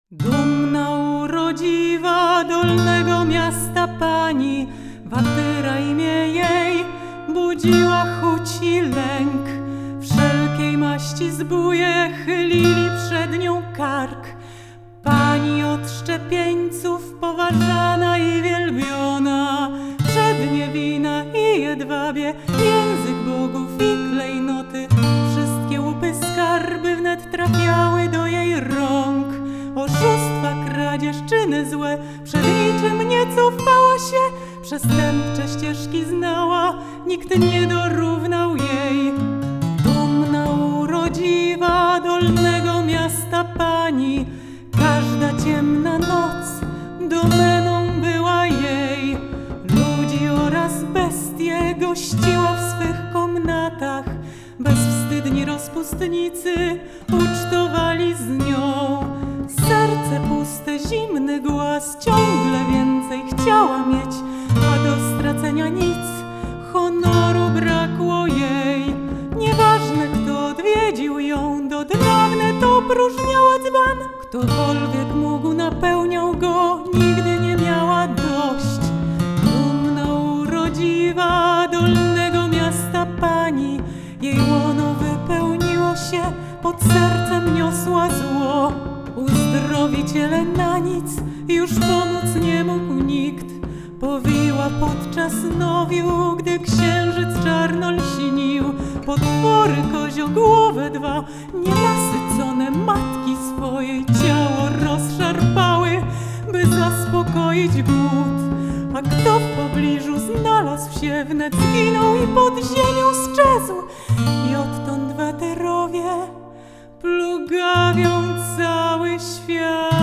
Dumna, urodziwa, dolnego miasta pani, Watyra imię jej, budziła chuć i lęk. Wszelkiej maści zbóje chylili przed nią kark. Pani od szczepieńców poważana i wielbiona, przednie wina i jedwabie, język bogów i klejnoty. Wszystkie łupy skarby wnet trafiały do jej rąk. Oszustwa, kradzież, czyny złe, przed niczym nie cofała się. Przestępcze ścieżki znała, nikt nie dorównał jej. Dumna, urodziwa, dolnego miasta pani, każda ciemna noc domeną była jej. Ludzi oraz bestie gościła w swych komnatach. Bezwstydni rozpustnicy ucztowali z nią. Serce puste, zimny głaz, ciągle więcej chciała mieć, a do stracenia nic, honoru brakło jej. Nieważne, kto odwiedził ją, do dna wnet opróżniała dzban. Ktokolwiek mógł, napełniał go, nigdy nie miała dość. Dumna, urodziwa, dolnego miasta pani, jej łono wypełniło się, pod sercem niosła zło. Uzdrowiciele na nic już pomóc nie mógł nikt. Powiła podczas nowiu, gdy księżyc czarno lśnił. Potwory koziogłowe dwa, nienasycone matki swojej ciało rozszarpały, by zaspokoić głód. A kto w pobliżu znalazł się, wnet zginął i pod ziemią sczezł. I odtąd Watyrowie plugawią cały świat.